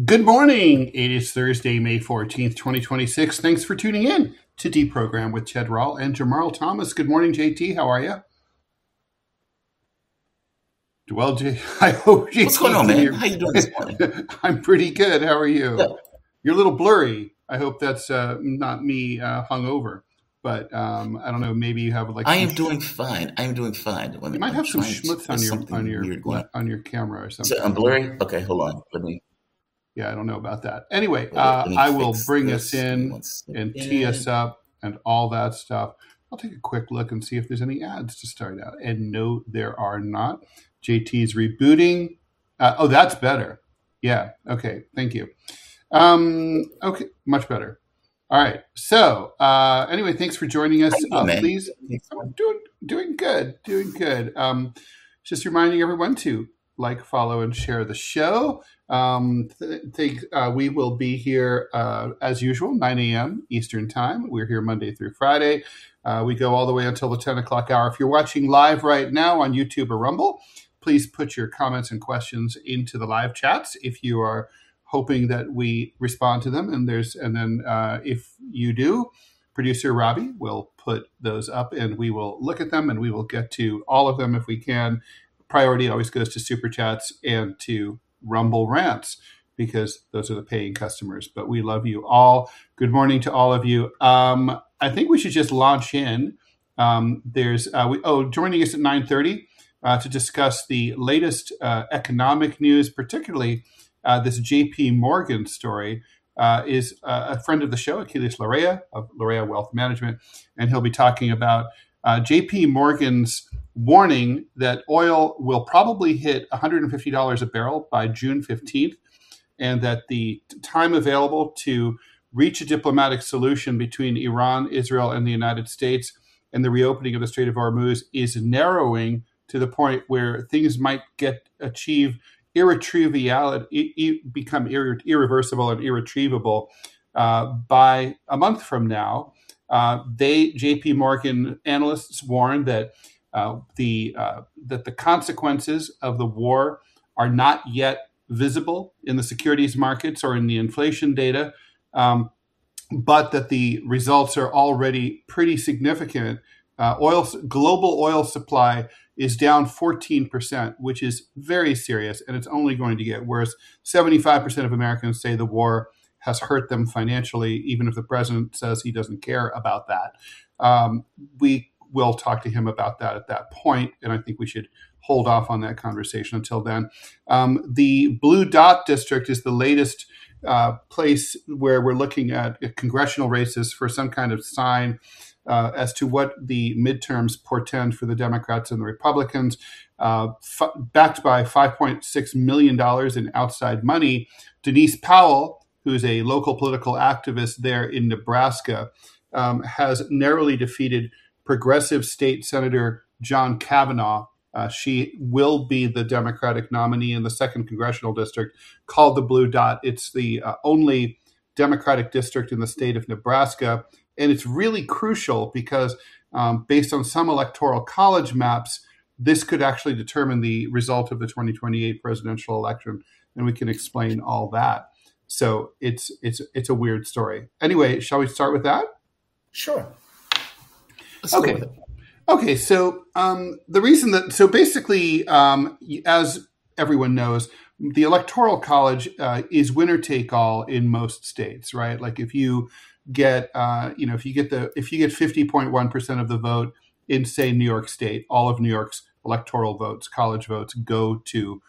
Good morning. It is Thursday, May 14th, 2026. Thanks for tuning in to Deprogram with Ted Rall and Jamarl Thomas. Good morning, JT. How are you? Well, I hope JT. What's going on, man? How you doing this morning? I'm pretty good. How are you? Good. You're a little blurry. I hope that's not me hungover. But I don't know. Maybe you have like. I am doing fine. You might have some schmutz on your camera or something. So I'm blurry. Okay, hold on. Let me. Yeah, I don't know about that. Anyway, I will bring us in and tee us up and all that stuff. I'll take a quick look and see if there's any ads to start out. And no, there are not. JT's rebooting. Oh, that's better. Yeah. Okay. Thank you. Okay. Much better. All right. So anyway, thanks for joining us. Please. I'm doing good. Just reminding everyone to like, follow, and share the show. We will be here as usual, 9 a.m. Eastern Time. We're here Monday through Friday. We go all the way until the 10 o'clock hour. If you're watching live right now on YouTube or Rumble, please put your comments and questions into the live chats if you are hoping that we respond to them. And then if you do, producer Robbie will put those up and we will look at them and we will get to all of them if we can. Priority always goes to Super Chats and to Rumble Rants because those are the paying customers. But we love you all. Good morning to all of you. I think we should just launch in. Joining us at 9:30 to discuss the latest economic news, particularly this JP Morgan story, is a friend of the show, Achilles Larrea of Larrea Wealth Management, and he'll be talking about JP Morgan's warning that oil will probably hit $150 a barrel by June 15th, and that the time available to reach a diplomatic solution between Iran, Israel, and the United States and the reopening of the Strait of Hormuz is narrowing to the point where things might become irreversible and irretrievable by a month from now. JP Morgan analysts warn that the consequences of the war are not yet visible in the securities markets or in the inflation data, but that the results are already pretty significant. Global oil supply is down 14%, which is very serious, and it's only going to get worse. 75% of Americans say the war has hurt them financially, even if the president says he doesn't care about that. We will talk to him about that at that point, and I think we should hold off on that conversation until then. The Blue Dot District is the latest place where we're looking at congressional races for some kind of sign as to what the midterms portend for the Democrats and the Republicans. Backed by $5.6 million in outside money, Denise Powell, who's a local political activist there in Nebraska, has narrowly defeated progressive state Senator John Kavanaugh. She will be the Democratic nominee in the 2nd Congressional District, called the Blue Dot. It's the only Democratic district in the state of Nebraska. And it's really crucial because based on some electoral college maps, this could actually determine the result of the 2028 presidential election. And we can explain all that. So it's a weird story. Anyway, shall we start with that? Sure. Okay. So the reason basically, as everyone knows, the electoral college is winner take all in most states, right? Like if you get 50.1% of the vote in, say, New York State, all of New York's electoral votes, college votes, go to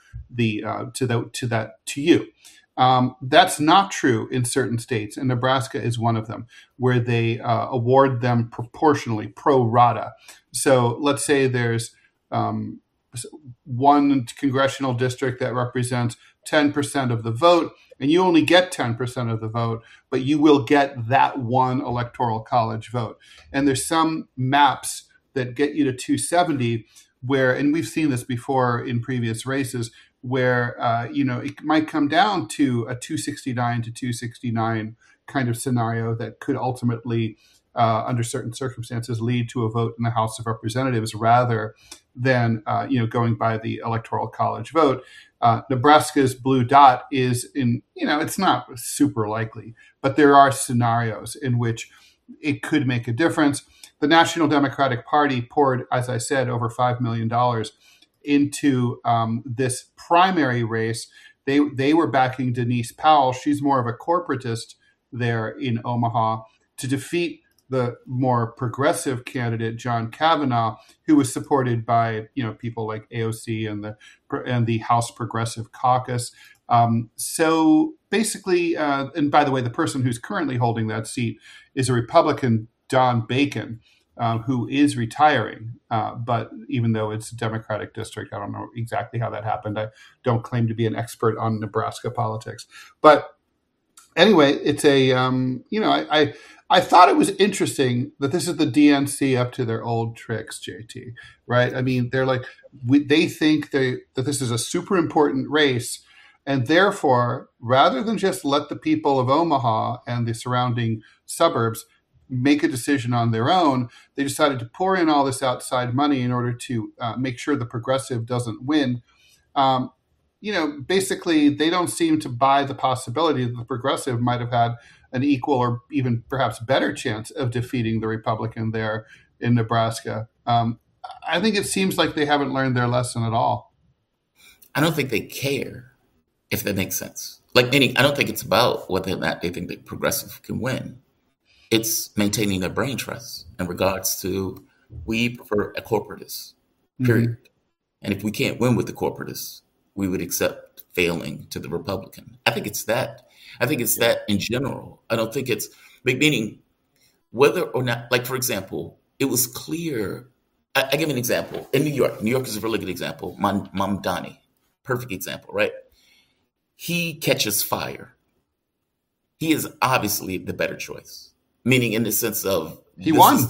you. That's not true in certain states, and Nebraska is one of them, where they award them proportionally, pro rata. So let's say there's one congressional district that represents 10% of the vote, and you only get 10% of the vote, but you will get that one electoral college vote. And there's some maps that get you to 270 where, and we've seen this before in previous races, where it might come down to a 269 to 269 kind of scenario that could ultimately under certain circumstances, lead to a vote in the House of Representatives rather than going by the Electoral College vote. Nebraska's blue dot is it's not super likely, but there are scenarios in which it could make a difference. The National Democratic Party poured, as I said, over $5 million into this primary race. They were backing Denise Powell. She's more of a corporatist there in Omaha, to defeat the more progressive candidate, John Kavanaugh, who was supported by people like AOC and the House Progressive Caucus. So basically, and by the way, the person who's currently holding that seat is a Republican, Don Bacon, who is retiring. But even though it's a Democratic district, I don't know exactly how that happened. I don't claim to be an expert on Nebraska politics. But anyway, it's I thought it was interesting that this is the DNC up to their old tricks, JT, right? I mean, they're like, they think that this is a super important race. And therefore, rather than just let the people of Omaha and the surrounding suburbs make a decision on their own, they decided to pour in all this outside money in order to make sure the progressive doesn't win. Basically, they don't seem to buy the possibility that the progressive might have had an equal or even perhaps better chance of defeating the Republican there in Nebraska. I think it seems like they haven't learned their lesson at all. I don't think they care, if that makes sense. Meaning, I don't think it's about whether or not they think the progressive can win. It's maintaining their brain trust in regards to, we prefer a corporatist, period. Mm-hmm. And if we can't win with the corporatists, we would accept failing to the Republican. I think it's that. I think it's that in general. I don't think it's meaning whether or not, for example, it was clear. I give an example. In New York is a really good example. Mamdani, perfect example, right? He catches fire. He is obviously the better choice, meaning in the sense of he won.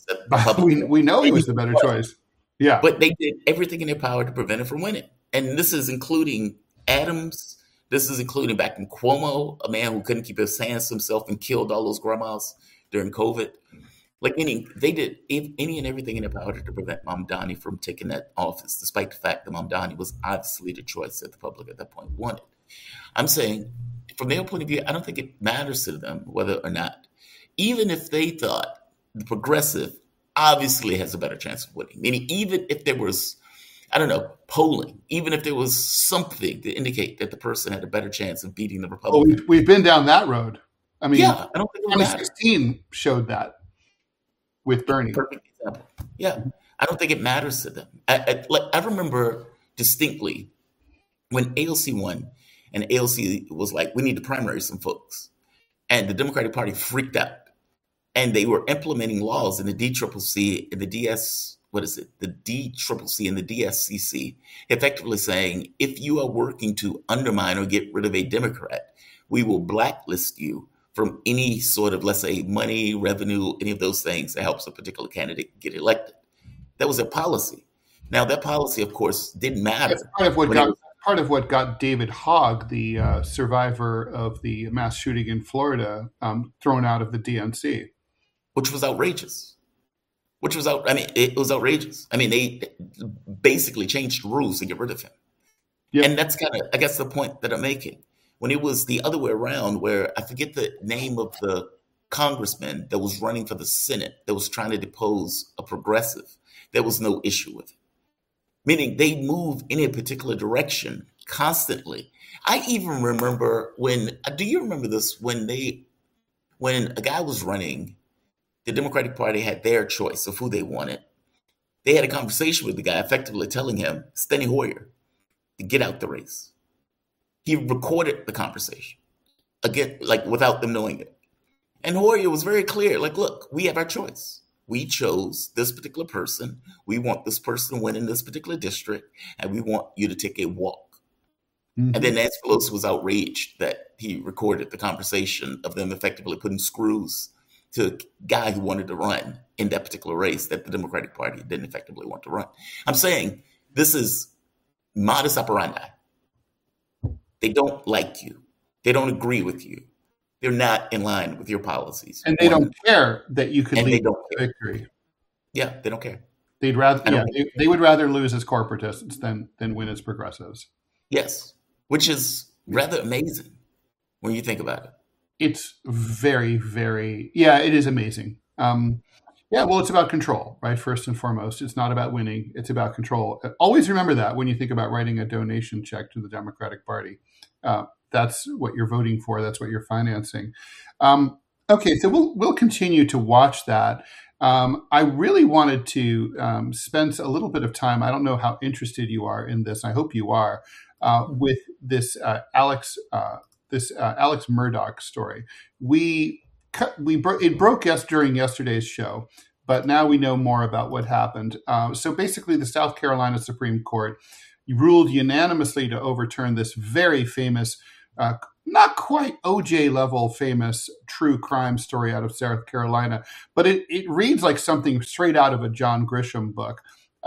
We know he was the better choice. Yeah. But they did everything in their power to prevent it from winning. And this is including Adams. This is including back in Cuomo, a man who couldn't keep his hands to himself and killed all those grandmas during COVID. Meaning they did any and everything in their power to prevent Mamdani from taking that office, despite the fact that Mamdani was obviously the choice that the public at that point wanted. I'm saying, from their point of view, I don't think it matters to them whether or not, even if they thought the progressive obviously has a better chance of winning, meaning even if there was, polling, even if there was something to indicate that the person had a better chance of beating the Republican. Oh, we've been down that road. I mean, yeah, I don't think 2016 showed that with Bernie. Perfect example. Yeah, I don't think it matters to them. I remember distinctly when AOC won, and AOC was like, we need to primary some folks. And the Democratic Party freaked out. And they were implementing laws in the DCCC and the the DCCC and the DSCC, effectively saying, if you are working to undermine or get rid of a Democrat, we will blacklist you from any sort of, let's say, money, revenue, any of those things that helps a particular candidate get elected. That was a policy. Now, that policy, of course, didn't matter. That's part of what got David Hogg, the survivor of the mass shooting in Florida, thrown out of the DNC. Which was outrageous. It was outrageous. They basically changed the rules to get rid of him. Yep. And that's kind of, I guess, the point that I'm making. When it was the other way around, where I forget the name of the congressman that was running for the Senate that was trying to depose a progressive, there was no issue with it. Meaning they moved in a particular direction constantly. I even remember do you remember this? When a guy was running, the Democratic Party had their choice of who they wanted. They had a conversation with the guy, effectively telling him, Steny Hoyer, to get out the race. He recorded the conversation, again, without them knowing it. And Hoyer was very clear, look, we have our choice. We chose this particular person. We want this person to win in this particular district, and we want you to take a walk. Mm-hmm. And then Nancy Pelosi was outraged that he recorded the conversation of them effectively putting screws to a guy who wanted to run in that particular race that the Democratic Party didn't effectively want to run. I'm saying this is modus operandi. They don't like you. They don't agree with you. They're not in line with your policies. And they don't care that you could And they lead don't to care. victory. Yeah, they don't care. They'd rather, I yeah, don't. they would rather lose as corporatists than win as progressives. Yes, which is rather amazing when you think about it. It's very, very, yeah, it is amazing. Yeah, well, it's about control, right? First and foremost, it's not about winning; it's about control. Always remember that when you think about writing a donation check to the Democratic Party. That's what you're voting for. That's what you're financing. Okay, so we'll continue to watch that. I really wanted to spend a little bit of time. I don't know how interested you are in this. I hope you are with this Alex Murdaugh story. It broke during yesterday's show, but now we know more about what happened. So basically, the South Carolina Supreme Court ruled unanimously to overturn this very famous, not quite OJ level famous true crime story out of South Carolina, but it reads like something straight out of a John Grisham book.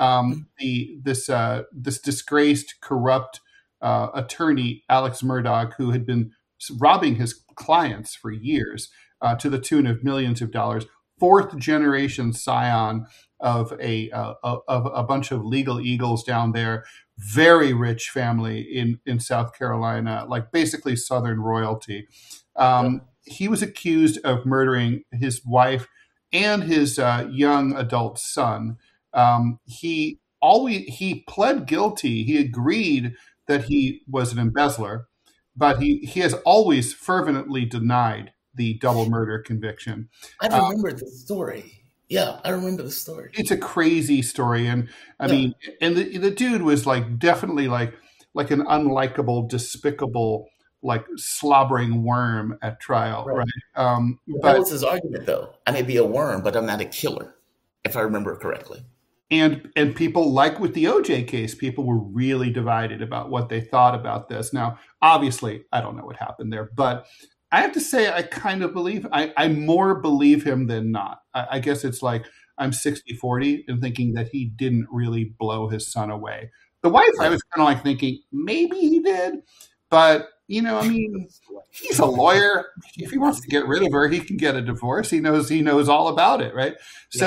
This disgraced, corrupt attorney, Alex Murdaugh, who had been robbing his clients for years to the tune of millions of dollars, fourth generation scion of a bunch of legal eagles down there, very rich family in South Carolina, like basically Southern royalty. He was accused of murdering his wife and his young adult son. He pled guilty. He agreed that he was an embezzler, but he has always fervently denied the double murder conviction. I remember the story. Yeah, I remember the story. It's a crazy story, and I mean, and the dude was like definitely like an unlikable, despicable, like slobbering worm at trial, right? That was his argument, though. I may be a worm, but I'm not a killer, if I remember correctly. And people, like with the OJ case, people were really divided about what they thought about this. Now, obviously, I don't know what happened there, but I have to say I kind of believe, I more believe him than not. I guess it's like I'm 60-40 in thinking that he didn't really blow his son away. The wife, I was kind of like thinking maybe he did, but I mean, he's a lawyer. If he wants to get rid of her, he can get a divorce. He knows all about it, right?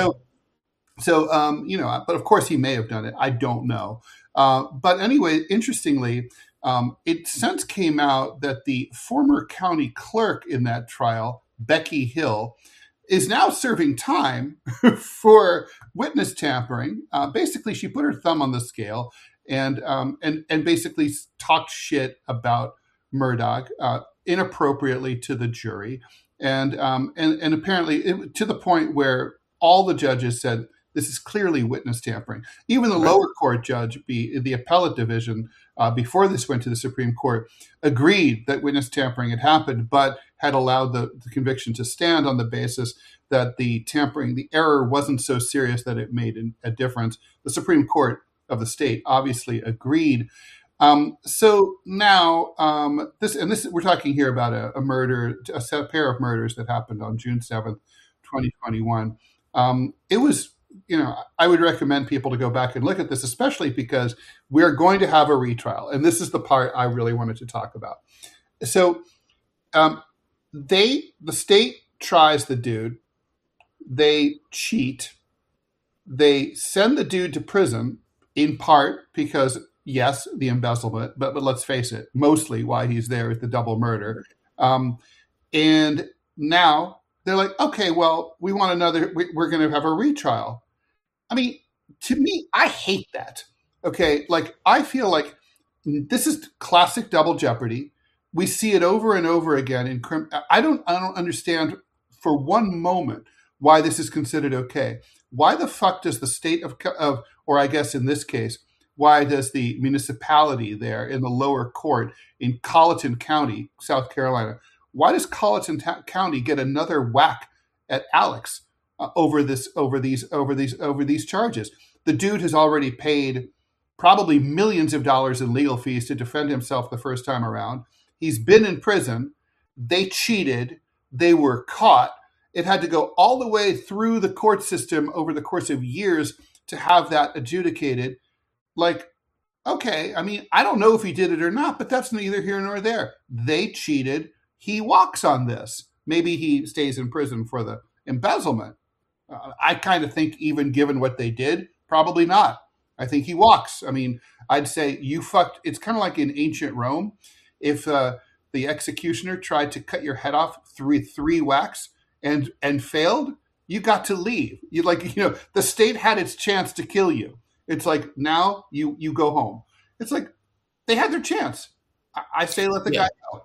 So, but of course he may have done it. I don't know. But anyway, interestingly, it since came out that the former county clerk in that trial, Becky Hill, is now serving time for witness tampering. Basically, she put her thumb on the scale and basically talked shit about Murdaugh inappropriately to the jury, and apparently to the point where all the judges said, this is clearly witness tampering. Even the lower court judge, the appellate division, before this went to the Supreme Court, agreed that witness tampering had happened, but had allowed the conviction to stand on the basis that the error wasn't so serious that it made a difference. The Supreme Court of the state obviously agreed. So now this we're talking here about a pair of murders that happened on June 7th, 2021. It was, I would recommend people to go back and look at this, especially because we're going to have a retrial. And this is the part I really wanted to talk about. So the state tries the dude. They cheat. They send the dude to prison, in part because, yes, the embezzlement, but let's face it, mostly why he's there is the double murder. And now they're like, okay, well, we want we're going to have a retrial. I mean, to me, I hate that. Okay, like I feel like this is classic double jeopardy. We see it over and over again I don't understand for one moment why this is considered okay. Why the fuck does the state of or I guess in this case, why does the municipality there in the lower court in Colleton County, South Carolina, why does Colleton County get another whack at Alex over these charges? The dude has already paid probably millions of dollars in legal fees to defend himself the first time around. He's been in prison. They cheated. They were caught. It had to go all the way through the court system over the course of years to have that adjudicated. Like, okay, I mean, I don't know if he did it or not, but that's neither here nor there. They cheated. he walks on this. Maybe he stays in prison for the embezzlement. I kind of think, even given what they did, probably not. I think he walks. I mean, I'd say you fucked. It's kind of like in ancient Rome. If the executioner tried to cut your head off through three whacks and failed, you got to leave. You the state had its chance to kill you. It's like, now you go home. It's like they had their chance. I say let the guy out.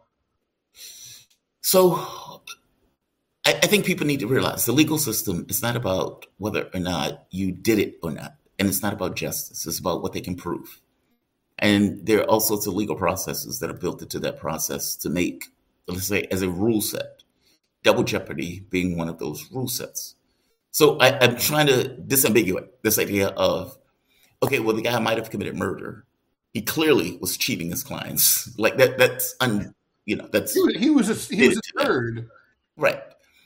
So I think people need to realize the legal system is not about whether or not you did it or not. And it's not about justice. It's about what they can prove. And there are all sorts of legal processes that are built into that process to make, let's say, as a rule set, double jeopardy being one of those rule sets. So I'm trying to disambiguate this idea of, okay, well, the guy might have committed murder. He clearly was cheating his clients. Like that's he was a third. Right.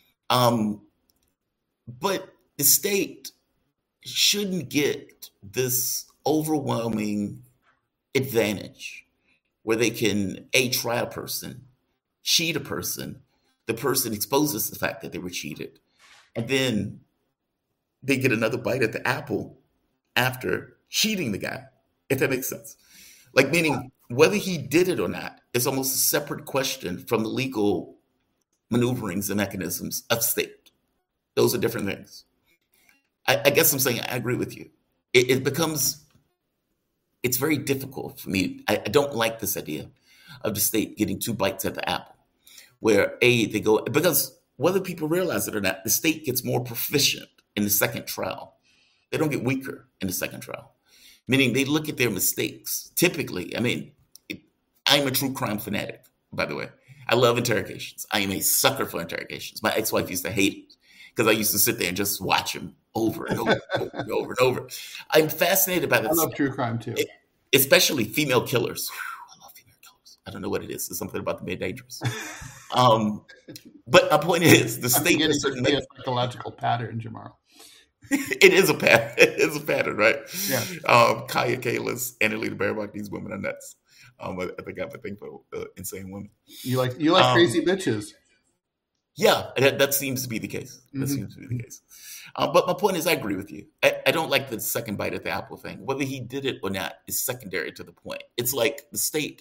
But the state shouldn't get this overwhelming advantage where they can try a person, cheat a person, the person exposes the fact that they were cheated, and then they get another bite at the apple after cheating the guy, if that makes sense. Like, meaning whether he did it or not is almost a separate question from the legal maneuverings and mechanisms of state. Those are different things. I guess I'm saying I agree with you. It becomes, it's very difficult for me. I don't like this idea of the state getting two bites at the apple, where they go, because whether people realize it or not, the state gets more proficient in the second trial. They don't get weaker in the second trial, meaning they look at their mistakes. Typically, I mean, I'm a true crime fanatic, by the way. I love interrogations. I am a sucker for interrogations. My ex-wife used to hate it because I used to sit there and just watch them over and over and over and over. I'm fascinated by this. I love true crime too. Especially female killers. I love female killers. I don't know what it is. There's something about them being dangerous. But my point is, the state is certainly a psychological pattern, Jamar. It is a pattern. It is a pattern, right? Yeah. Kaya Kalis, Annalena Baerbock, these women are nuts. I think I have a thing for insane women. You like crazy bitches. Yeah, that seems to be the case. That seems to be the case. But my point is, I agree with you. I don't like the second bite at the apple thing. Whether he did it or not is secondary to the point. It's like the state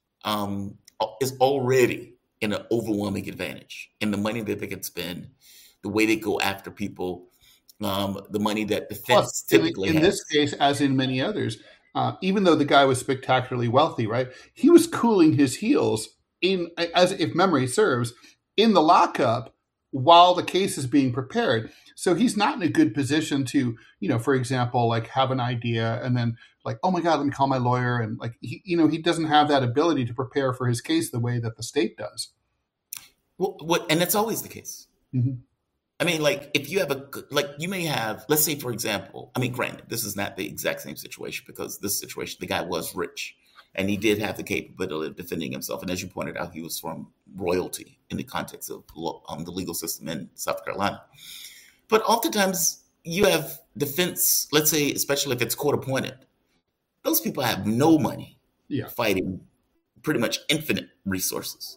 is already in an overwhelming advantage in the money that they can spend, the way they go after people, the money that defense typically has. In this case, as in many others, even though the guy was spectacularly wealthy, right? He was cooling his heels as if memory serves, in the lockup while the case is being prepared. So he's not in a good position to, for example, like have an idea and then like, oh my God, let me call my lawyer. And like, he doesn't have that ability to prepare for his case the way that the state does. Well, and that's always the case. Mm-hmm. I mean, like, if you have you may have, let's say, for example, I mean, granted, this is not the exact same situation because this situation, the guy was rich and he did have the capability of defending himself. And as you pointed out, he was from royalty in the context of the legal system in South Carolina. But oftentimes you have defense, let's say, especially if it's court appointed, those people have no money fighting pretty much infinite resources.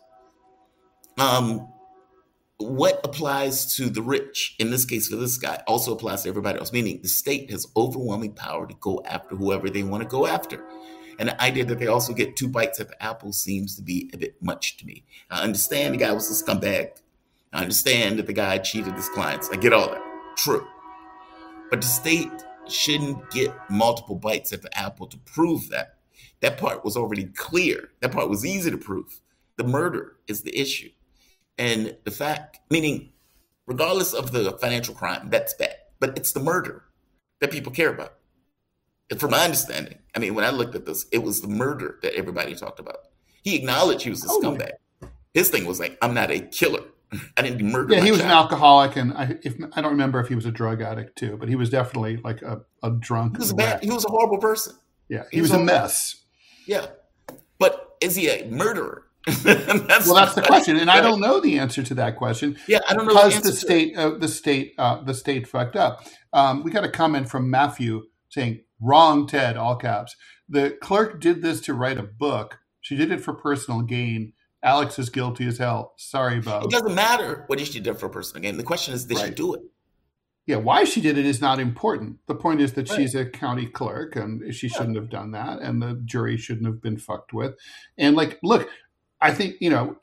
What applies to the rich, in this case for this guy, also applies to everybody else, meaning the state has overwhelming power to go after whoever they want to go after. And the idea that they also get two bites at the apple seems to be a bit much to me. I understand the guy was a scumbag. I understand that the guy cheated his clients. I get all that. True. But the state shouldn't get multiple bites at the apple to prove that. That part was already clear. That part was easy to prove. The murder is the issue. And the fact, meaning regardless of the financial crime, that's bad. But it's the murder that people care about. And from my understanding, I mean, when I looked at this, it was the murder that everybody talked about. He acknowledged he was a scumbag. His thing was like, I'm not a killer. I didn't murder. Yeah, he was an alcoholic, and I don't remember if he was a drug addict too, but he was definitely like a drunk. He was a horrible person. Yeah, he was a mess. Yeah, but is he a murderer? That's the question, and I don't know the answer to that question. Yeah, I don't know because the state fucked up. We got a comment from Matthew saying, "Wrong, Ted," all caps. The clerk did this to write a book. She did it for personal gain. Alex is guilty as hell. Sorry, It Bo. doesn't matter what she did for a personal gain. The question is, did she Right. do it? Yeah, why she did it is not important. The point is that Right. she's a county clerk and she Yeah. shouldn't have done that, and the jury shouldn't have been fucked with. And like, look, I think,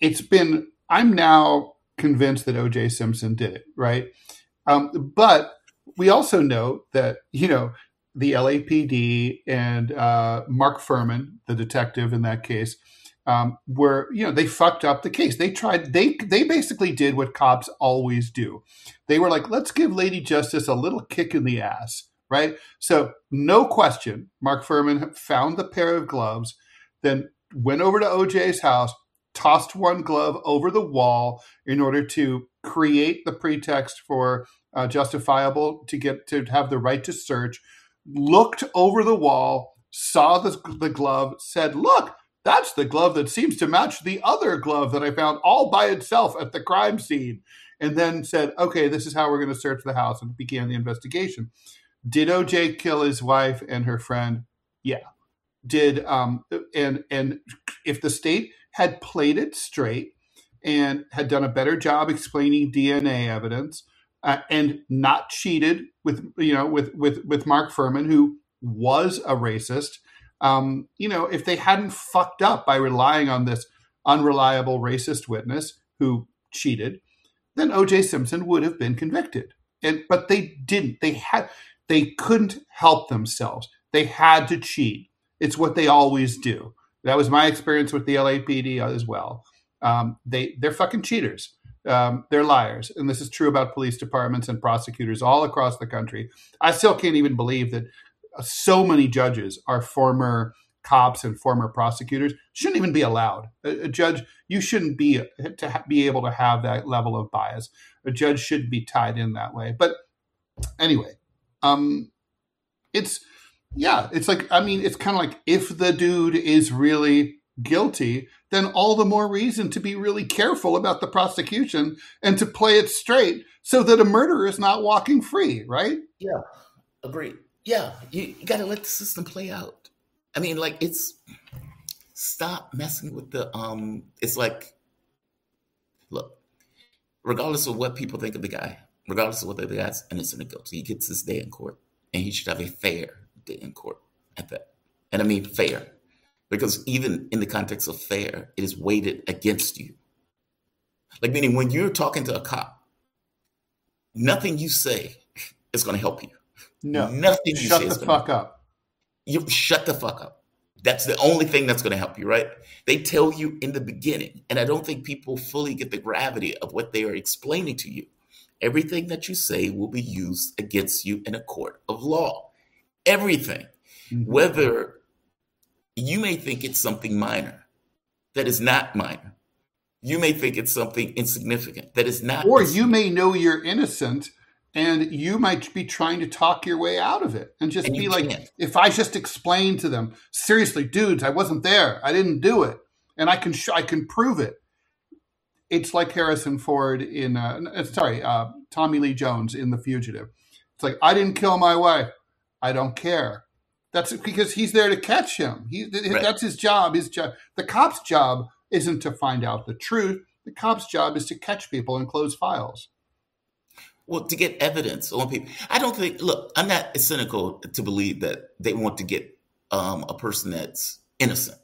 I'm now convinced that O.J. Simpson did it, right? But we also know that, the LAPD and Mark Furman, the detective in that case, they fucked up the case. They basically did what cops always do. They were like, let's give Lady Justice a little kick in the ass, right? So no question, Mark Furman found the pair of gloves, then went over to OJ's house, tossed one glove over the wall in order to create the pretext for justifiable to have the right to search, looked over the wall, saw the glove, said, look, that's the glove that seems to match the other glove that I found all by itself at the crime scene. And then said, okay, this is how we're going to search the house, and began the investigation. Did OJ kill his wife and her friend? Yeah. Did and if the state had played it straight and had done a better job explaining DNA evidence and not cheated with Mark Furman, who was a racist, if they hadn't fucked up by relying on this unreliable racist witness who cheated, then O.J. Simpson would have been convicted. But they didn't. They couldn't help themselves. They had to cheat. It's what they always do. That was my experience with the LAPD as well. They're fucking cheaters. They're liars. And this is true about police departments and prosecutors all across the country. I still can't even believe that so many judges are former cops and former prosecutors. Shouldn't even be allowed. A judge, you shouldn't be able to have that level of bias. A judge should be tied in that way. But anyway, it's kind of like, if the dude is really guilty, then all the more reason to be really careful about the prosecution and to play it straight so that a murderer is not walking free, right? Yeah, agreed. Yeah, you got to let the system play out. I mean, like, stop messing with it's like, look, regardless of what people think of the guy, regardless of whether the guy's innocent or guilty, he gets his day in court, and he should have a fair day in court at that. And I mean fair, because even in the context of fair, it is weighted against you. Like, meaning when you're talking to a cop, nothing you say is going to help you. No. Nothing you Shut say the fuck up. You shut the fuck up. That's the only thing that's going to help you, right? They tell you in the beginning, and I don't think people fully get the gravity of what they are explaining to you. Everything that you say will be used against you in a court of law. Everything. Mm-hmm. Whether you may think it's something minor, that is not minor. You may think it's something insignificant, that is not. Or you may know you're innocent, and you might be trying to talk your way out of it and just be like, if I just explain to them, seriously, dudes, I wasn't there. I didn't do it. And I can prove it. It's like Harrison Ford Tommy Lee Jones in The Fugitive. It's like, I didn't kill my wife. I don't care. That's because he's there to catch him. Right. That's his job. The cop's job isn't to find out the truth. The cop's job is to catch people and close files. Well, to get evidence on people. I don't think, look, I'm not cynical to believe that they want to get a person that's innocent.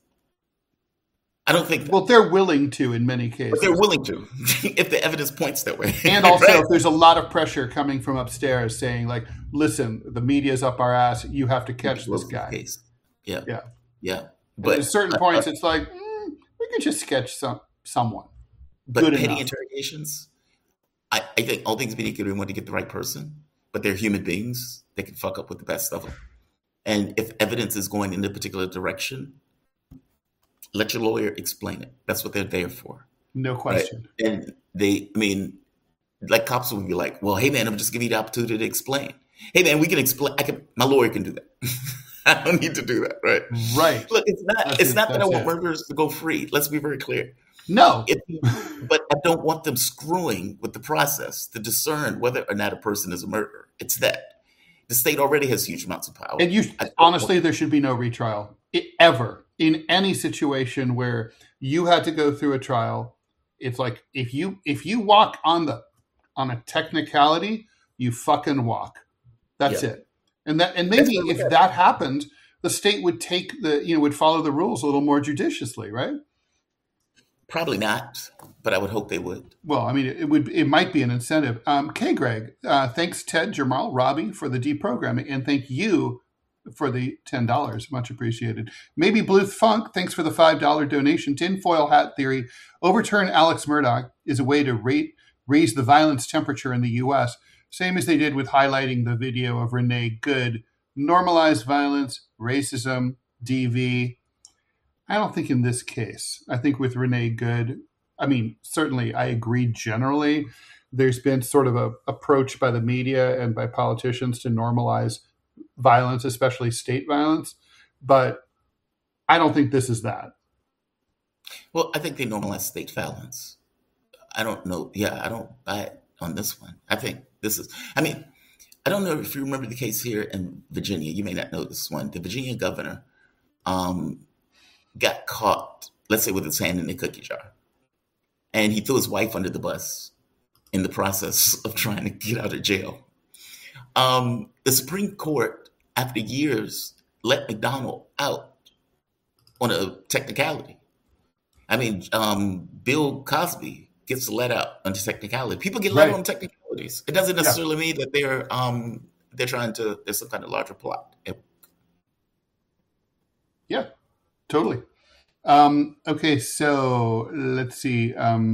I don't think that. Well, they're willing to in many cases. But they're willing to, if the evidence points that way. And also, right? If there's a lot of pressure coming from upstairs saying, like, listen, the media's up our ass. You have to catch this guy. Yeah. But at certain points, it's like, we can just sketch someone. But petty interrogations, I think all things being equal, we want to get the right person. But they're human beings. They can fuck up with the best of them. And if evidence is going in a particular direction, let your lawyer explain it. That's what they're there for. No question. Right? And like cops would be like, well, hey man, I'm just giving you the opportunity to explain. Hey man, we can explain. My lawyer can do that. I don't need to do that. Right. Right. Look, it's not that I want murderers to go free. Let's be very clear. No. But I don't want them screwing with the process to discern whether or not a person is a murderer. It's that. The state already has huge amounts of power. And honestly, there should be no retrial ever in any situation where you had to go through a trial, it's like if you walk on a technicality, you fucking walk. That's Yeah. it. And maybe if that happened, the state would would follow the rules a little more judiciously, right? Probably not, but I would hope they would. Well, I mean, it might be an incentive. Greg, thanks Ted, Jamal, Robbie for the deprogramming, and thank you for the $10. Much appreciated. Maybe Bluth Funk, thanks for the $5 donation. Tinfoil Hat Theory, overturn Alex Murdoch is a way to raise the violence temperature in the U.S., same as they did with highlighting the video of Renee Good. Normalize violence, racism, DV. I don't think in this case. I think with Renee Good, I mean, certainly I agree generally. There's been sort of a approach by the media and by politicians to normalize violence, especially state violence. But I don't think this is that. Well, I think they normalize state violence. I don't know. Yeah, I don't buy it on this one. I think this is, I mean, I don't know if you remember the case here in Virginia. You may not know this one. The Virginia governor got caught, let's say, with his hand in a cookie jar. And he threw his wife under the bus in the process of trying to get out of jail. The Supreme Court, after years, let McDonald out on a technicality. I mean, Bill Cosby gets let out on technicality. People get let out on technicalities. It doesn't necessarily mean that they're trying to, there's some kind of larger plot. Yeah, totally. Okay, so let's see.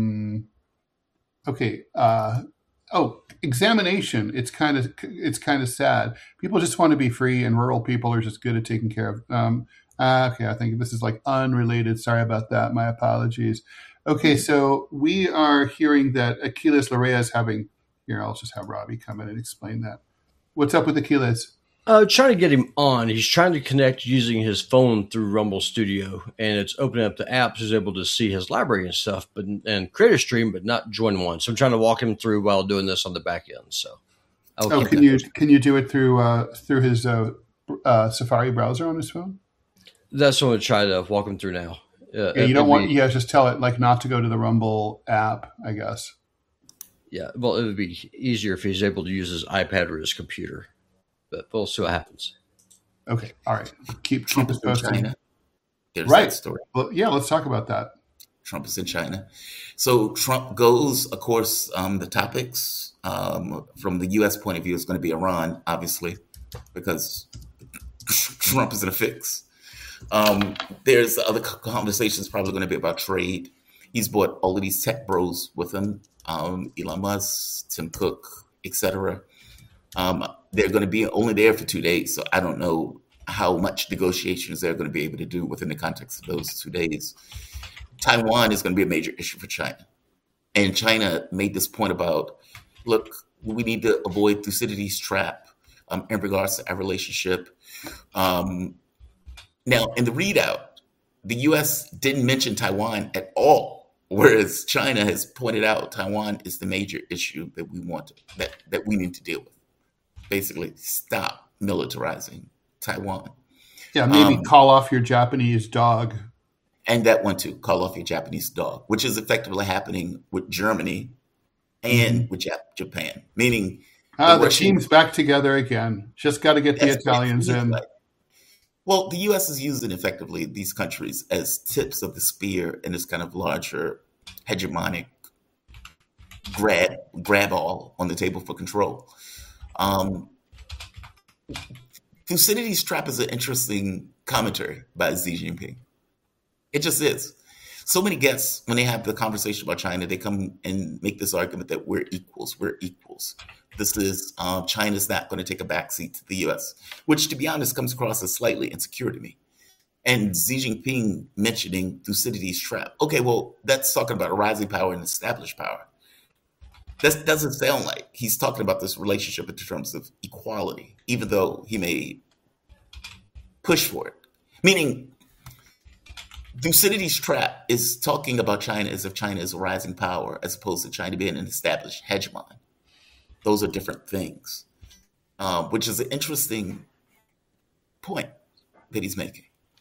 Examination. It's kind of sad. People just want to be free, and rural people are just good at taking care of. Okay, I think this is like unrelated. Sorry about that. My apologies. Okay, so we are hearing that Achilles Larea is having. Here, I'll just have Robbie come in and explain that. What's up with Achilles? Trying to get him on. He's trying to connect using his phone through Rumble Studio, and it's opening up the apps. He's able to see his library and stuff, and create a stream, but not join one. So I'm trying to walk him through while doing this on the back end. So, can you do it through his Safari browser on his phone? That's what I'm going to try to walk him through now. You don't want. Yeah, just tell it like not to go to the Rumble app, I guess. Yeah, well, it would be easier if he's able to use his iPad or his computer. But we'll see what happens. Okay. All right. Keep us posted. China. There's right. That story. Well, yeah, let's talk about that. Trump is in China. So Trump goes, of course, the topics from the U.S. point of view is going to be Iran, obviously, because Trump is in a fix. There's other conversations probably going to be about trade. He's brought all of these tech bros with him, Elon Musk, Tim Cook, etc. They're going to be only there for 2 days, so I don't know how much negotiations they're going to be able to do within the context of those 2 days. Taiwan is going to be a major issue for China. And China made this point about, look, we need to avoid Thucydides' trap in regards to our relationship. Now, in the readout, the U.S. didn't mention Taiwan at all, whereas China has pointed out Taiwan is the major issue that that we need to deal with. Basically, stop militarizing Taiwan. Yeah, maybe call off your Japanese dog. And that one too, call off your Japanese dog, which is effectively happening with Germany and with Japan. Meaning the team's back together again. Just got to get the Italians in. Well, the U.S. is using effectively these countries as tips of the spear in this kind of larger hegemonic grab all on the table for control. Thucydides' trap is an interesting commentary by Xi Jinping. It just is. So many guests, when they have the conversation about China, they come and make this argument that we're equals. We're equals. This is China's not going to take a backseat to the U.S., which, to be honest, comes across as slightly insecure to me. And Xi Jinping mentioning Thucydides' trap. Okay, well, that's talking about a rising power and established power. That doesn't sound like he's talking about this relationship in terms of equality, even though he may push for it. Meaning, Thucydides' trap is talking about China as if China is a rising power, as opposed to China being an established hegemon. Those are different things, which is an interesting point that he's making.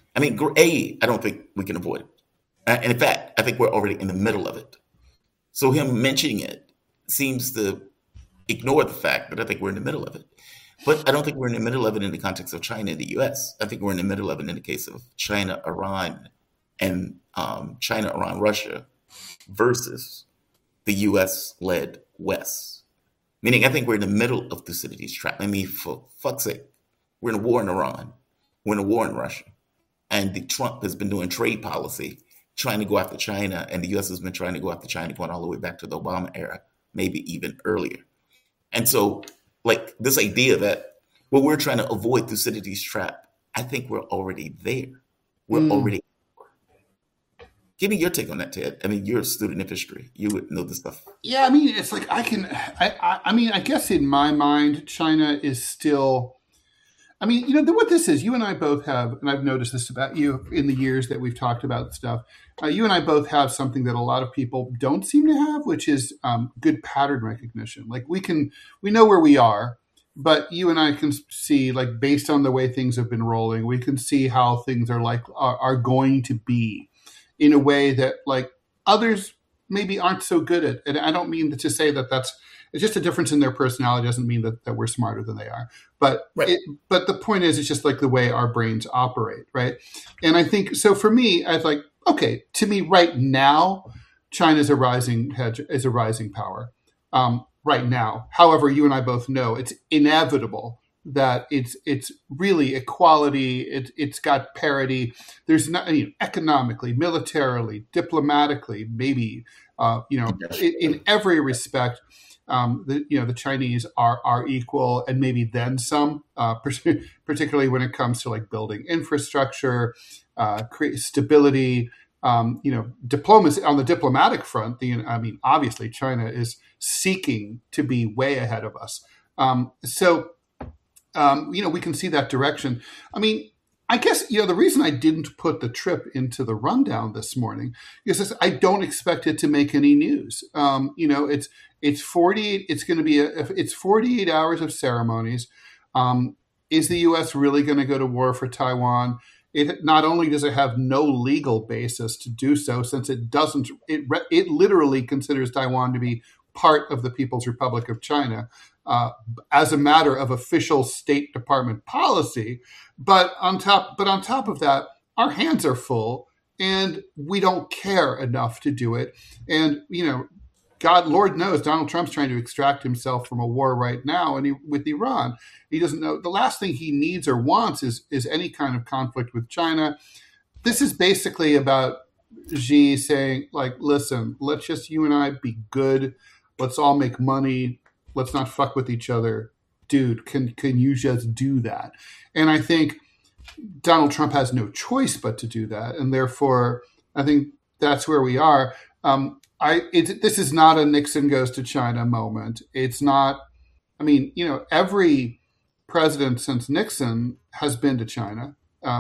I mean, I don't think we can avoid it. And in fact, I think we're already in the middle of it. So him mentioning it seems to ignore the fact that I think we're in the middle of it. But I don't think we're in the middle of it in the context of China and the U.S. I think we're in the middle of it in the case of China, Iran, and China, Iran, Russia versus the U.S.-led West. Meaning, I think we're in the middle of Thucydides' trap. I mean, for fuck's sake, we're in a war in Iran. We're in a war in Russia. And Trump has been doing trade policy, trying to go after China, and the U.S. has been trying to go after China going all the way back to the Obama era, maybe even earlier. And so, like, this idea that, well, we're trying to avoid Thucydides' trap, I think we're already there. We're already. Give me your take on that, Ted. I mean, you're a student of history. You would know this stuff. Yeah, I mean, it's like I mean, I guess in my mind, China is still, I mean, you know, what this is, you and I both have, and I've noticed this about you in the years that we've talked about stuff, you and I both have something that a lot of people don't seem to have, which is good pattern recognition. Like we know where we are, but you and I can see, like, based on the way things have been rolling, we can see how things are going to be in a way that, like, others maybe aren't so good at. And I don't mean to say that it's just a difference in their personality. Doesn't mean that we're smarter than they are. But but the point is, it's just like the way our brains operate, right? And I think, so for me, I was like, okay, to me right now, China is a rising power right now. However, you and I both know it's inevitable that it's really equality. It's got parity. There's not, I mean, economically, militarily, diplomatically, maybe in every respect, the Chinese are equal, and maybe then some. Particularly when it comes to, like, building infrastructure, create stability. Diplomacy on the diplomatic front. I mean, obviously, China is seeking to be way ahead of us. We can see that direction. I mean, I guess, the reason I didn't put the trip into the rundown this morning is I don't expect it to make any news. It's 48. It's going to be it's 48 hours of ceremonies. Is the U.S. really going to go to war for Taiwan? It not only does it have no legal basis to do so, since it doesn't. It literally considers Taiwan to be part of the People's Republic of China. As a matter of official State Department policy, but on top of that, our hands are full, and we don't care enough to do it. And Lord knows, Donald Trump's trying to extract himself from a war right now, and with Iran, he doesn't know. The last thing he needs or wants is any kind of conflict with China. This is basically about Xi saying, like, listen, let's just, you and I, be good. Let's all make money. Let's not fuck with each other. Dude, can you just do that? And I think Donald Trump has no choice but to do that. And therefore, I think that's where we are. This is not a Nixon goes to China moment. It's not, I mean, every president since Nixon has been to China.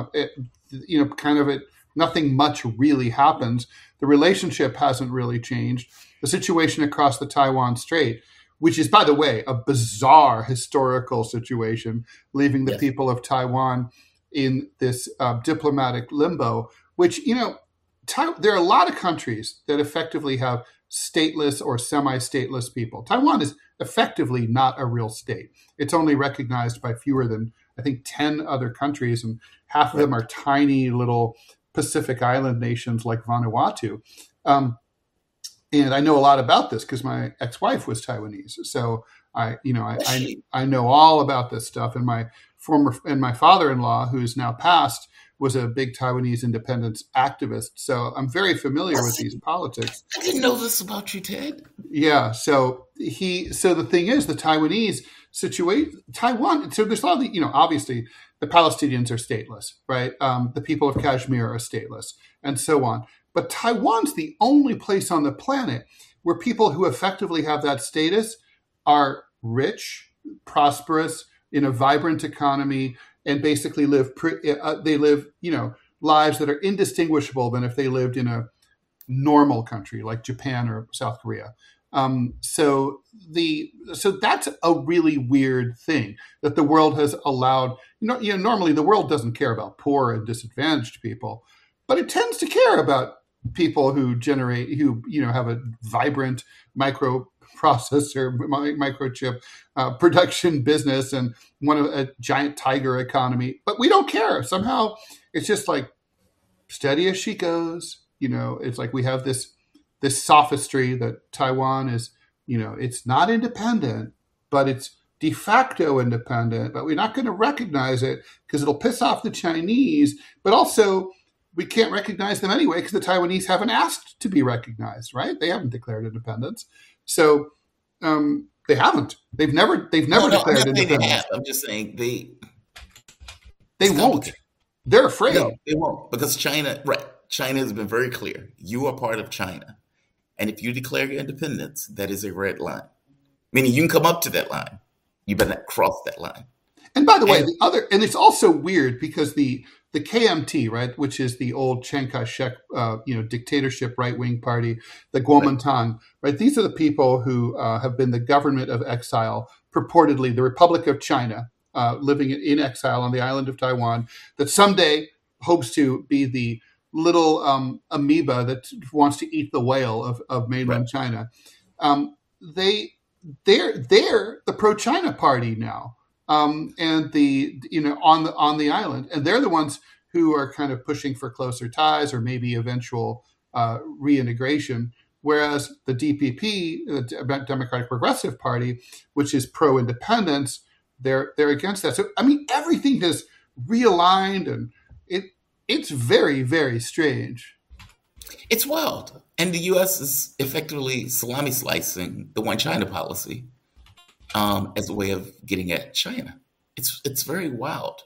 Nothing much really happens. The relationship hasn't really changed. The situation across the Taiwan Strait, which is, by the way, a bizarre historical situation, leaving the people of Taiwan in this diplomatic limbo, which, there are a lot of countries that effectively have stateless or semi-stateless people. Taiwan is effectively not a real state. It's only recognized by fewer than, I think, 10 other countries, and half of them are tiny little Pacific Island nations like Vanuatu. And I know a lot about this because my ex-wife was Taiwanese, so I know all about this stuff. And my father-in-law, who's now passed, was a big Taiwanese independence activist. So I'm very familiar with these politics. I didn't know this about you, Ted. Yeah. So the thing is, the Taiwanese situation, Taiwan. So there's a lot of obviously the Palestinians are stateless, right? The people of Kashmir are stateless, and so on. But Taiwan's the only place on the planet where people who effectively have that status are rich, prosperous, in a vibrant economy, and basically live lives that are indistinguishable than if they lived in a normal country like Japan or South Korea. So that's a really weird thing that the world has allowed. Normally the world doesn't care about poor and disadvantaged people, but it tends to care about people who have a vibrant microprocessor, microchip production business and a giant tiger economy. But we don't care. Somehow it's just like steady as she goes. It's like we have this sophistry that Taiwan is, it's not independent, but it's de facto independent, but we're not going to recognize it because it'll piss off the Chinese. But also, we can't recognize them anyway because the Taiwanese haven't asked to be recognized, right? They haven't declared independence. So they haven't. They've never declared independence. They have. I'm just saying they won't. They're afraid. No, they won't, because China has been very clear. You are part of China. And if you declare your independence, that is a red line. Meaning you can come up to that line. You better not cross that line. And by the way, it's also weird because the KMT, right, which is the old Chiang Kai-shek, dictatorship right-wing party, the Kuomintang, right? These are the people who have been the government of exile, purportedly the Republic of China, living in exile on the island of Taiwan, that someday hopes to be the little amoeba that wants to eat the whale of mainland China. They're the pro-China party now, and on the island, and they're the ones who are kind of pushing for closer ties or maybe eventual reintegration. Whereas the DPP, the Democratic Progressive Party, which is pro-independence, they're against that. So everything has realigned, and it's very, very strange. It's wild. And the U.S. is effectively salami slicing the one China policy as a way of getting at China. It's very wild.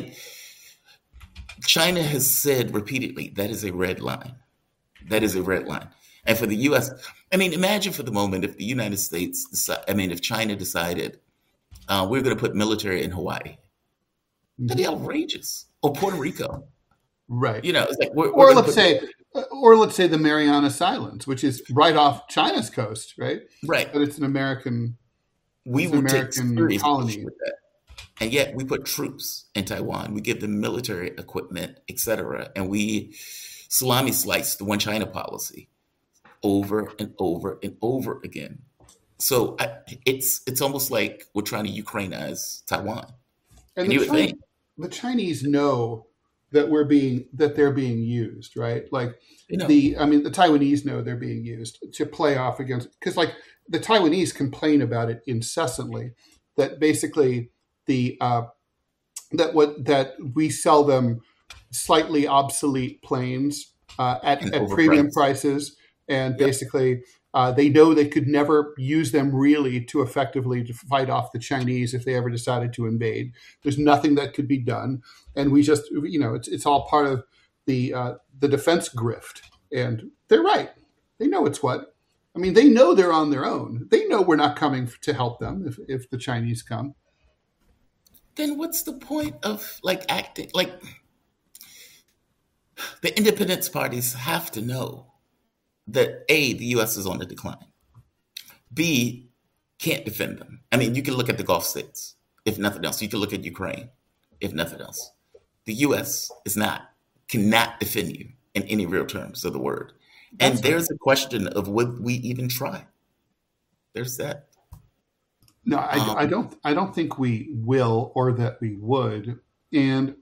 China has said repeatedly that is a red line. That is a red line. And for the U.S., imagine for the moment if the United States, if China decided we're going to put military in Hawaii. That'd be outrageous. Or Puerto Rico. Right. It's like let's say the Marianas Islands, which is right off China's coast, right? Right. But it's an American. We would take serious colony with that, and yet we put troops in Taiwan. We give them military equipment, etc., and we salami slice the one China policy over and over and over again. So it's almost like we're trying to Ukrainize Taiwan. And the Chinese know that they're being used, right? Like the Taiwanese know they're being used to play off against, because like the Taiwanese complain about it incessantly, that basically that we sell them slightly obsolete planes at premium prices, and basically they know they could never use them really to effectively fight off the Chinese if they ever decided to invade. There's nothing that could be done, and we just it's all part of the defense grift. And they're right. They know it's what. They know they're on their own. They know we're not coming to help them if the Chinese come. Then what's the point of acting like the independence parties have to know that A, the U.S. is on the decline. B, can't defend them. You can look at the Gulf states, if nothing else. You can look at Ukraine, if nothing else. The U.S. cannot defend you in any real terms of the word. And there's a question of would we even try? There's that. No, I don't think we will, or that we would. And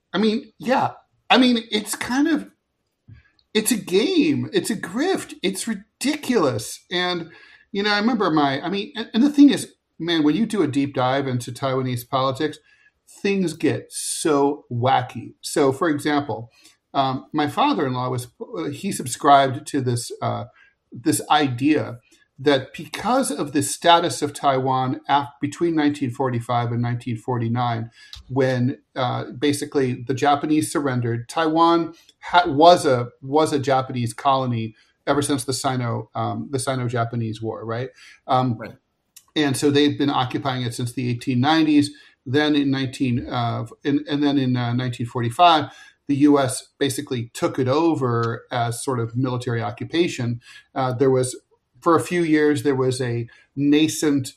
it's kind of, it's a game. It's a grift. It's ridiculous. And, I remember and the thing is, man, when you do a deep dive into Taiwanese politics, things get so wacky. So, for example, my father-in-law he subscribed to this idea that because of the status of Taiwan between 1945 and 1949, when basically the Japanese surrendered, Taiwan was a Japanese colony ever since the Sino-Japanese War, right? Right. And so they've been occupying it since the 1890s. Then in 1945, the U.S. basically took it over as sort of military occupation. There was for a few years, there was a nascent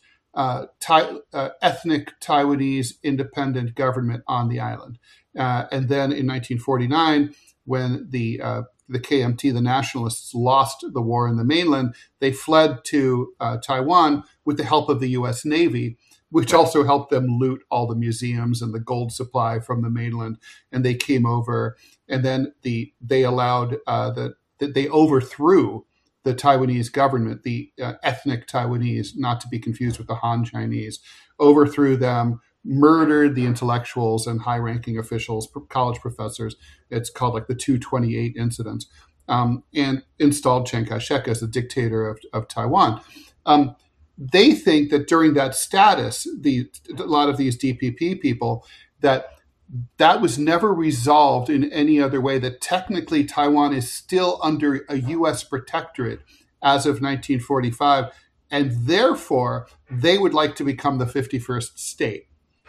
ethnic Taiwanese independent government on the island. And then in 1949, when the KMT, the nationalists, lost the war in the mainland, they fled to Taiwan with the help of the U.S. Navy, which also helped them loot all the museums and the gold supply from the mainland. And they came over, and then they allowed they overthrew the Taiwanese government, the ethnic Taiwanese, not to be confused with the Han Chinese, overthrew them, murdered the intellectuals and high-ranking officials, college professors. It's called like the 228 incident, and installed Chiang Kai-shek as the dictator of Taiwan. They think that during that status, a lot of these DPP people, that was never resolved in any other way, that technically Taiwan is still under a U.S. protectorate as of 1945, and therefore they would like to become the 51st state.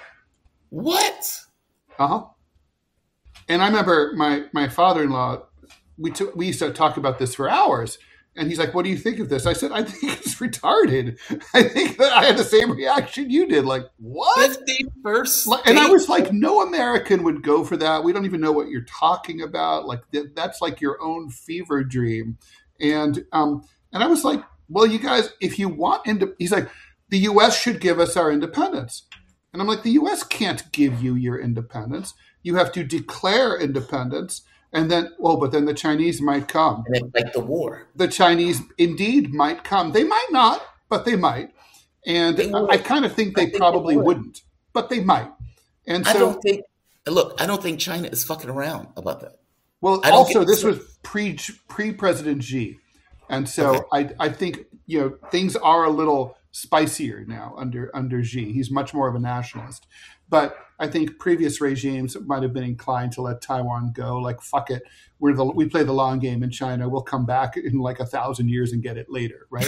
What? Uh-huh. And I remember my father-in-law, we used to talk about this for hours, and he's like, what do you think of this? I said, I think it's retarded. I think that I had the same reaction you did. Like, what? 51st state? And I was like, no American would go for that. We don't even know what you're talking about. Like, that's like your own fever dream. And I was like, well, you guys, if you want, he's like, the U.S. should give us our independence. And I'm like, the U.S. can't give you your independence. You have to declare independence. And then, but then the Chinese might come. And then fight the war. The Chinese indeed might come. They might not, but they might. And I kind of think they probably wouldn't, but they might. And so I don't think China is fucking around about that. Well, also this was pre-President Xi. And so I think, things are a little spicier now under Xi. He's much more of a nationalist. But I think previous regimes might have been inclined to let Taiwan go. Like, fuck it. We play the long game in China. We'll come back in like 1,000 years and get it later, right?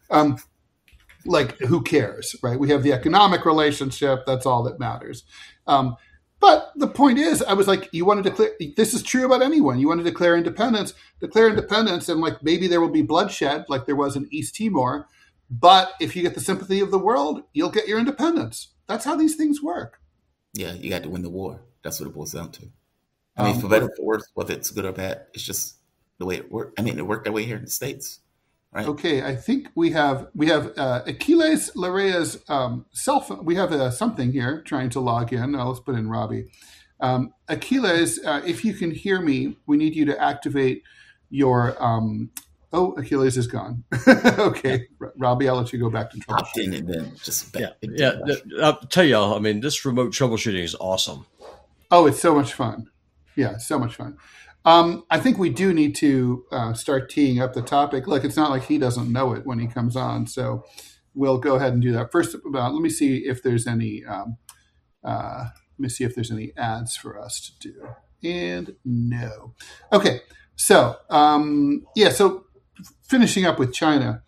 Like, who cares, right? We have the economic relationship. That's all that matters. But the point is, I was like, you want to declare, this is true about anyone. You want to declare independence, and like maybe there will be bloodshed like there was in East Timor. But if you get the sympathy of the world, you'll get your independence. That's how these things work. Yeah, you got to win the war. That's what it boils down to. I mean, for better or for worse, whether it's good or bad, it's just the way it worked. I mean, it worked that way here in the States, right? Okay, I think we have Achilles Larrea's cell phone. We have something here trying to log in. Let's put in Robbie. Achilles, if you can hear me, we need you to activate your. Achilles is gone. Okay, Robbie, I'll let you go back to troubleshooting. Popped in and then just back. Yeah. I'll tell y'all. I mean, this remote troubleshooting is awesome. Oh, it's so much fun. Yeah, so much fun. I think we do need to start teeing up the topic. Look, it's not like he doesn't know it when he comes on, so we'll go ahead and do that. First, let me see if there's any. Let me see if there's any ads for us to do. And no. Okay, so so. Finishing up with China,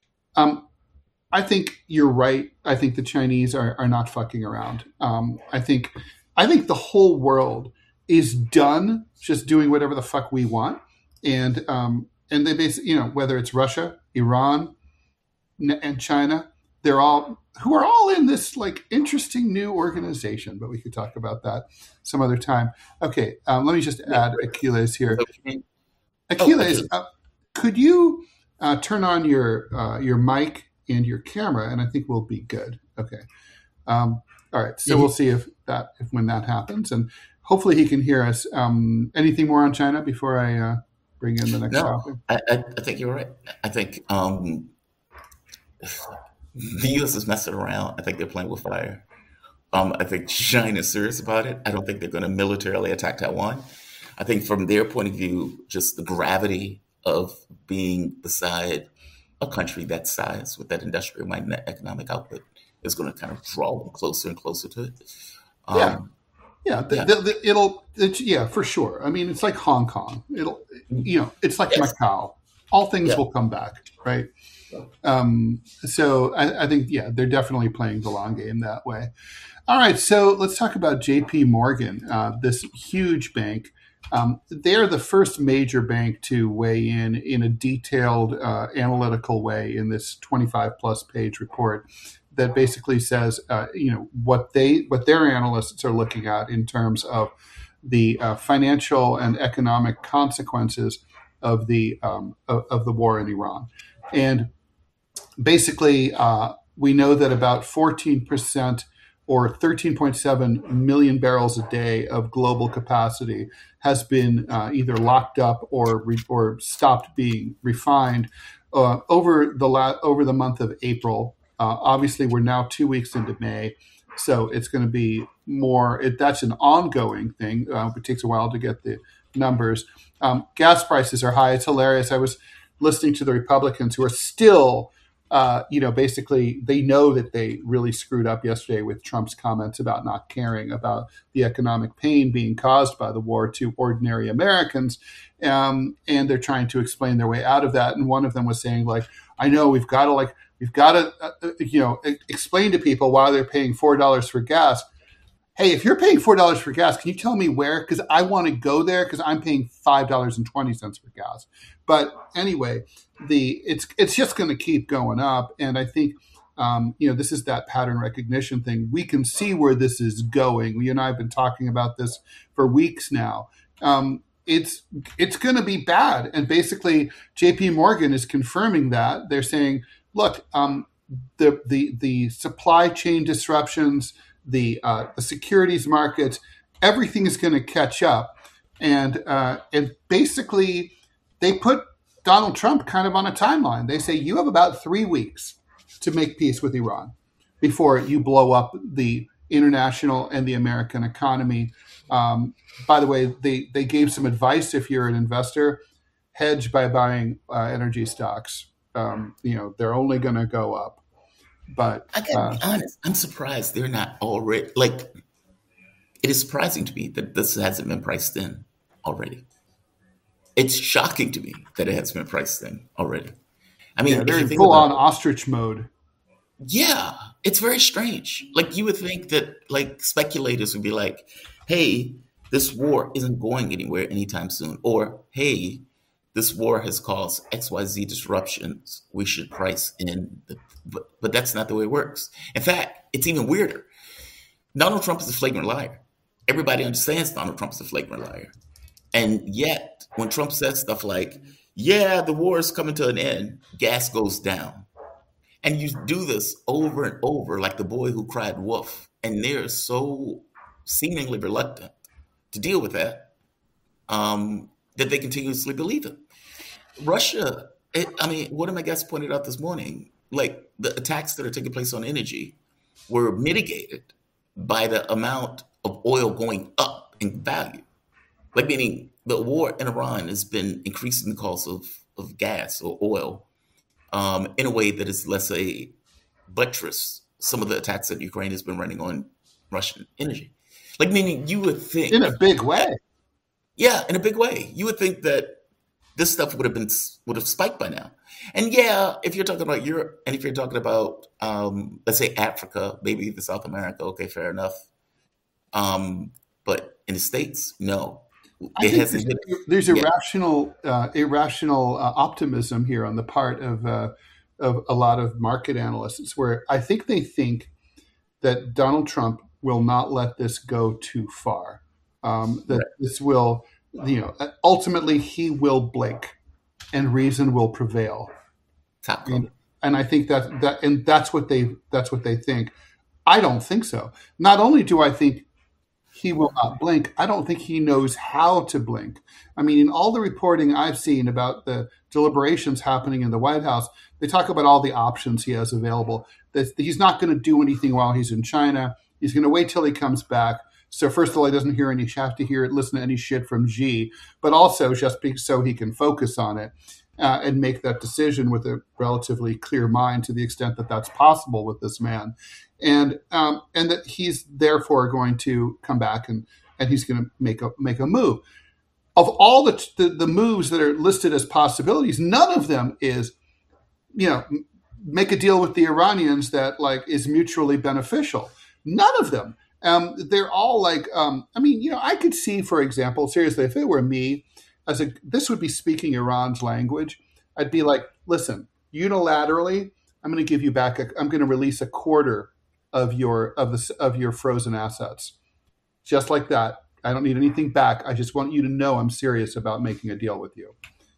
I think you're right. I think the Chinese are not fucking around. I think the whole world is done just doing whatever the fuck we want, and they basically, whether it's Russia, Iran, and China, they're all in this like interesting new organization. But we could talk about that some other time. Okay, let me just add Achilles here. Achilles, could you turn on your mic and your camera, and I think we'll be good. Okay. All right. So we'll see if when that happens, and hopefully he can hear us. Anything more on China before I bring in the next topic? I think you're right. I think the U.S. is messing around. I think they're playing with fire. I think China is serious about it. I don't think they're going to militarily attack Taiwan. I think from their point of view, just the gravity of being beside a country that size with that industrial might and that economic output is going to kind of draw them closer and closer to it. It'll for sure. I mean, it's like Hong Kong. It's like Macau. All things will come back, right? So I think, they're definitely playing the long game that way. All right, so let's talk about J.P. Morgan, this huge bank. they're the first major bank to weigh in a detailed analytical way in this 25 plus page report that basically says, what their analysts are looking at in terms of the financial and economic consequences of the war in Iran. And basically, we know that about 14% or 13.7 million barrels a day of global capacity has been either locked up or stopped being refined over the month of April. Obviously, we're now 2 weeks into May, so it's going to be more. That's an ongoing thing. It takes a while to get the numbers. Gas prices are high. It's hilarious. I was listening to the Republicans who are still, basically they know that they really screwed up yesterday with Trump's comments about not caring about the economic pain being caused by the war to ordinary Americans. And they're trying to explain their way out of that. And one of them was saying, I know we've got to explain to people why they're paying $4 for gas. Hey, if you're paying $4 for gas, can you tell me where? Because I want to go there because I'm paying $5.20 for gas. But anyway, it's just going to keep going up. And I think, this is that pattern recognition thing. We can see where this is going. You and I have been talking about this for weeks now. It's going to be bad. And basically, JP Morgan is confirming that. They're saying, look, the supply chain disruptions, the securities markets, everything is going to catch up. And basically, they put Donald Trump kind of on a timeline. They say, you have about 3 weeks to make peace with Iran before you blow up the international and the American economy. By the way, they gave some advice if you're an investor, hedge by buying energy stocks. They're only going to go up. But I gotta be honest, I'm surprised they're not already, it is surprising to me that this hasn't been priced in already. It's shocking to me that it has been priced in already. I mean, they're in full on ostrich mode. Yeah, it's very strange. You would think that speculators would be like, hey, this war isn't going anywhere anytime soon. Or, hey, this war has caused XYZ disruptions. We should price in. But that's not the way it works. In fact, it's even weirder. Donald Trump is a flagrant liar. Everybody understands Donald Trump is a flagrant liar. And yet, when Trump says stuff like, yeah, the war is coming to an end, gas goes down. And you do this over and over like the boy who cried wolf. And they're so seemingly reluctant to deal with that, that they continuously believe it. Russia, one of my guests pointed out this morning, the attacks that are taking place on energy were mitigated by the amount of oil going up in value. Meaning the war in Iran has been increasing the cost of gas or oil in a way that is, let's say, buttress some of the attacks that Ukraine has been running on Russian energy. Meaning you would think... In a big way. Yeah, in a big way. You would think that this stuff would have spiked by now. And yeah, if you're talking about Europe and if you're talking about, let's say Africa, maybe the South America, okay, fair enough. But in the States, no. There's irrational optimism here on the part of a lot of market analysts, where I think they think that Donald Trump will not let this go too far. This will, ultimately he will blink, and reason will prevail. And I think that's what they think. I don't think so. Not only do I think he will not blink, I don't think he knows how to blink. I mean, in all the reporting I've seen about the deliberations happening in the White House, they talk about all the options he has available. That he's not going to do anything while he's in China. He's going to wait till he comes back. So first of all, he doesn't listen to any shit from Xi, but also just so he can focus on it and make that decision with a relatively clear mind, to the extent that that's possible with this man. And that he's therefore going to come back and he's going to make a move. Of all the moves that are listed as possibilities, none of them is, make a deal with the Iranians that is mutually beneficial. None of them. They're all like, I mean, I could see, for example, seriously, if it were me, this would be speaking Iran's language. I'd be like, listen, unilaterally, I'm going to give you back. I'm going to release a quarter of your frozen assets, just like that. I don't need anything back. I just want you to know I'm serious about making a deal with you.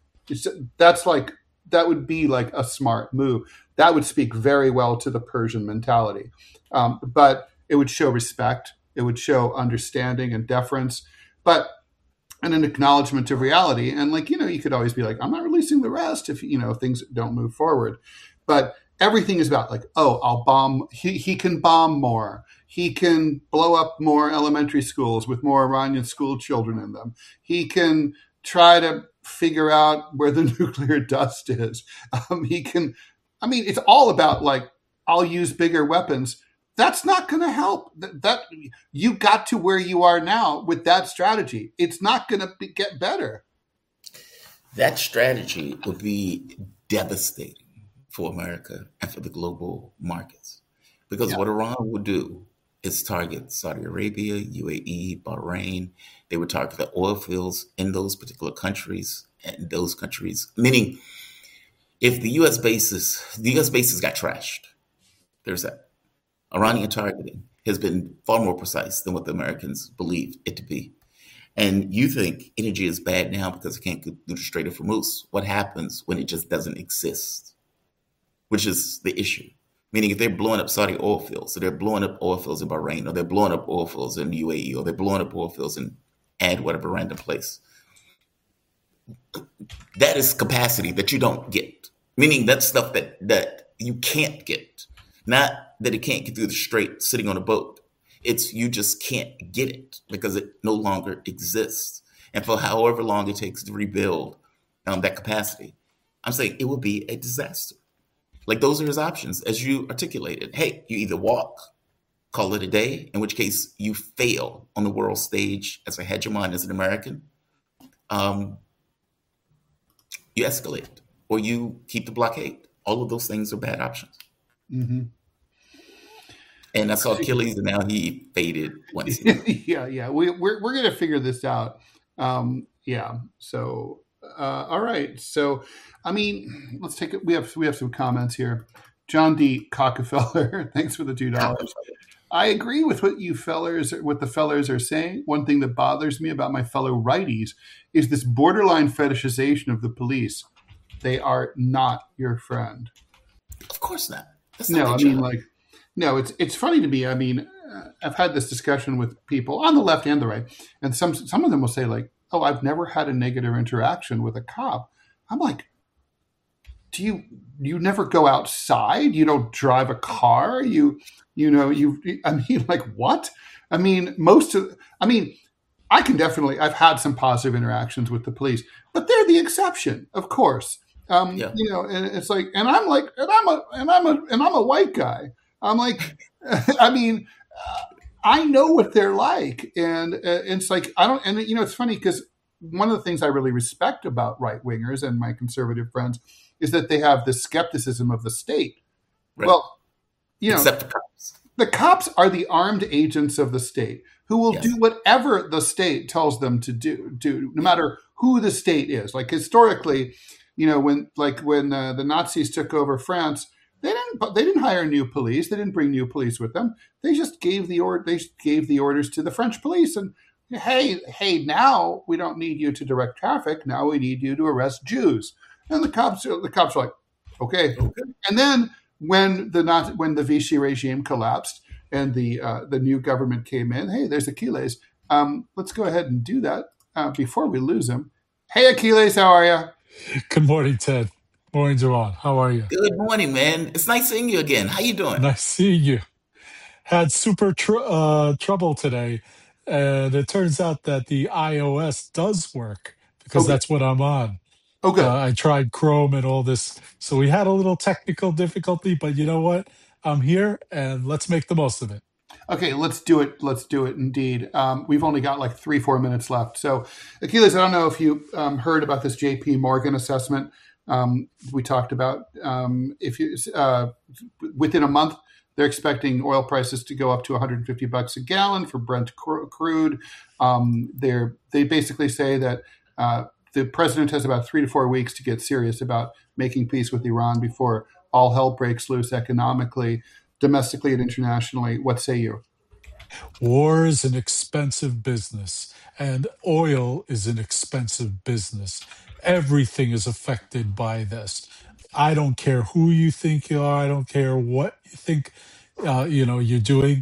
That would be like a smart move. That would speak very well to the Persian mentality. But it would show respect. It would show understanding and deference, and an acknowledgement of reality. And you could always be like, I'm not releasing the rest if things don't move forward. But everything is about I'll bomb. He can bomb more. He can blow up more elementary schools with more Iranian school children in them. He can try to figure out where the nuclear dust is. It's all about I'll use bigger weapons. That's not going to help. That you got to where you are now with that strategy. It's not going to get better. That strategy would be devastating for America and for the global markets, because what Iran would do is target Saudi Arabia, UAE, Bahrain. They would target the oil fields in those particular countries, and those countries, meaning if the U.S. bases got trashed. There's that. Iranian targeting has been far more precise than what the Americans believed it to be. And you think energy is bad now because it can't go through the Strait of Hormuz. What happens when it just doesn't exist? Which is the issue. Meaning if they're blowing up Saudi oil fields, so they're blowing up oil fields in Bahrain, or they're blowing up oil fields in UAE, or they're blowing up oil fields in whatever random place. That is capacity that you don't get. Meaning that's stuff that you can't get. Not that it can't get through the strait sitting on a boat. It's you just can't get it because it no longer exists. And for however long it takes to rebuild that capacity, I'm saying it will be a disaster. Those are his options, as you articulated. Hey, you either walk, call it a day, in which case you fail on the world stage as a hegemon, as an American. You escalate, or you keep the blockade. All of those things are bad options. Mm-hmm. And I saw Achilles, and now he faded once. Yeah. We're going to figure this out. So, all right. So, let's take it. We have some comments here. John D. Cockefeller, thanks for the $2. I agree with what the fellers are saying. One thing that bothers me about my fellow righties is this borderline fetishization of the police. They are not your friend. Of course not. No, it's funny to me. I've had this discussion with people on the left and the right, and some of them will say "Oh, I've never had a negative interaction with a cop." I'm like, do you never go outside? You don't drive a car? What? I've had some positive interactions with the police, but they're the exception, of course. And it's and I'm a white guy. I'm like, I know what they're like. And it's it's funny because one of the things I really respect about right wingers and my conservative friends is that they have this skepticism of the state. Right. Well, except the cops. The cops are the armed agents of the state who will do whatever the state tells them to do, no matter who the state is. Historically, when the Nazis took over France, they didn't hire new police. They didn't bring new police with them. They just gave the orders to the French police. And hey, now we don't need you to direct traffic. Now we need you to arrest Jews. And the cops are like, okay. And then when the Vichy regime collapsed and the new government came in, hey, there's Achilles. Let's go ahead and do that before we lose him. Hey, Achilles, how are you? Good morning, Ted. Morning, Jawan. How are you? Good morning, man. It's nice seeing you again. How you doing? Nice seeing you. Had super trouble today, and it turns out that the iOS does work because that's what I'm on. Okay. I tried Chrome and all this, so we had a little technical difficulty, but you know what? I'm here, and let's make the most of it. Okay, let's do it. Let's do it indeed. We've only got 3-4 minutes left. So, Achilles, I don't know if you heard about this JP Morgan assessment we talked about. If you within a month, they're expecting oil prices to go up to $150 a gallon for Brent crude. They basically say that the president has about 3 to 4 weeks to get serious about making peace with Iran before all hell breaks loose economically, domestically and internationally. What say you? War is an expensive business, and oil is an expensive business. Everything is affected by this. I don't care who you think you are. I don't care what you think you're doing.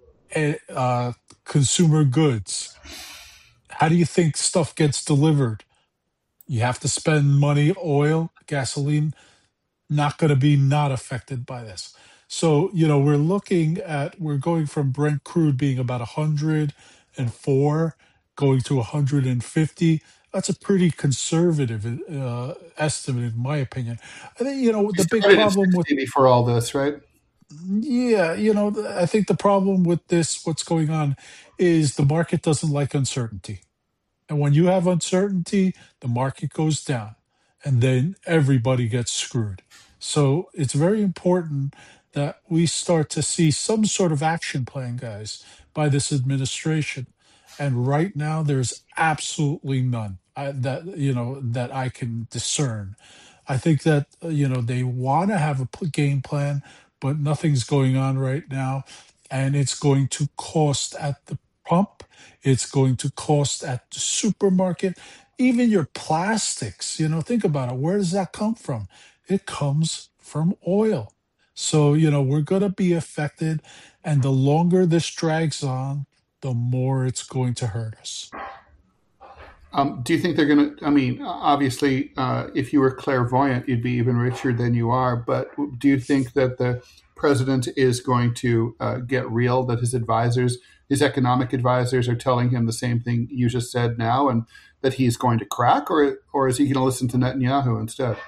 Consumer goods. How do you think stuff gets delivered? You have to spend money, oil, gasoline, not going to be not affected by this. So, we're going from Brent crude being about 104 going to 150. That's a pretty conservative estimate, in my opinion. I think, the big problem with before all this, right? Yeah, I think the problem with this, what's going on, is the market doesn't like uncertainty. And when you have uncertainty, the market goes down and then everybody gets screwed. So it's very important that we start to see some sort of action plan, guys, by this administration. And right now, there's absolutely none that I can discern. I think that they want to have a game plan, but nothing's going on right now, and it's going to cost at the pump. It's going to cost at the supermarket. Even your plastics, think about it. Where does that come from? It comes from oil. So, we're going to be affected. And the longer this drags on, the more it's going to hurt us. Do you think they're going to, obviously, if you were clairvoyant, you'd be even richer than you are. But do you think that the president is going to get real, that his economic advisors are telling him the same thing you just said now, and that he's going to crack, or is he going to listen to Netanyahu instead?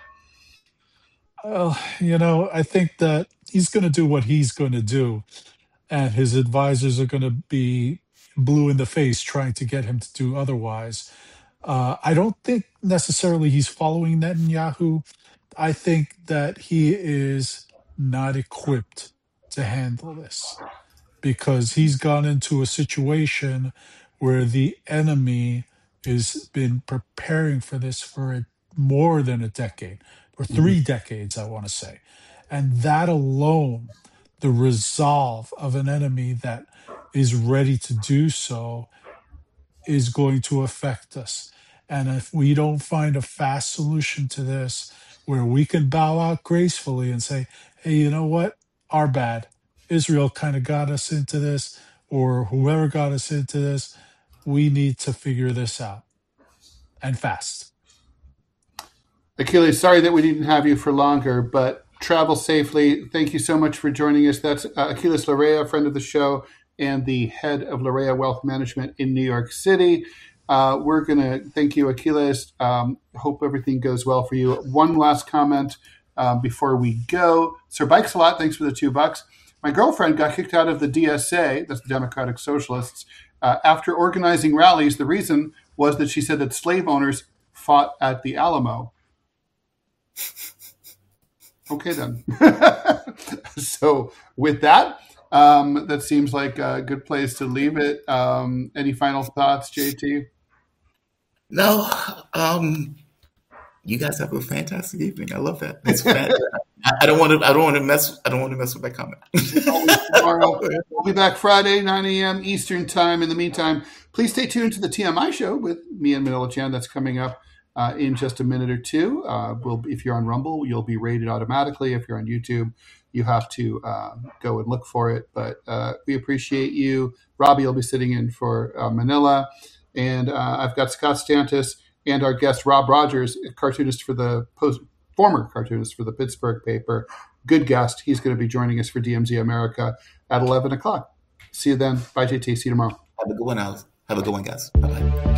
I think that he's going to do what he's going to do, and his advisors are going to be blue in the face trying to get him to do otherwise. I don't think necessarily he's following Netanyahu. I think that he is not equipped to handle this because he's gone into a situation where the enemy has been preparing for this for more than a decade, or 3 decades, I want to say. And that alone, the resolve of an enemy that is ready to do so, is going to affect us. And if we don't find a fast solution to this where we can bow out gracefully and say, hey, you know what? Our bad. Israel kind of got us into this, or whoever got us into this. We need to figure this out, and fast. Achilles, sorry that we didn't have you for longer, but travel safely. Thank you so much for joining us. That's Achilles Larrea, friend of the show, and the head of Larrea Wealth Management in New York City. We're going to thank you, Achilles. Hope everything goes well for you. One last comment before we go. Sir Bikes a lot, thanks for the $2. My girlfriend got kicked out of the DSA, that's the Democratic Socialists, after organizing rallies. The reason was that she said that slave owners fought at the Alamo. Okay, then. So with that, that seems like a good place to leave it. Any final thoughts, JT? No. You guys have a fantastic evening. I love that. It's fantastic. I don't want to mess with that comment. Tomorrow. We'll be back Friday, 9 a.m. Eastern time. In the meantime, please stay tuned to the TMI show with me and Manila Chan. That's coming up in just a minute or two. If you're on Rumble, you'll be rated automatically. If you're on YouTube, you have to go and look for it. But we appreciate you. Robbie will be sitting in for Manila. And I've got Scott Stantis and our guest, Rob Rogers, former cartoonist for the Pittsburgh paper. Good guest. He's going to be joining us for DMZ America at 11 o'clock. See you then. Bye, JT. See you tomorrow. Have a good one, Alex. Have a good one, guys. Bye-bye.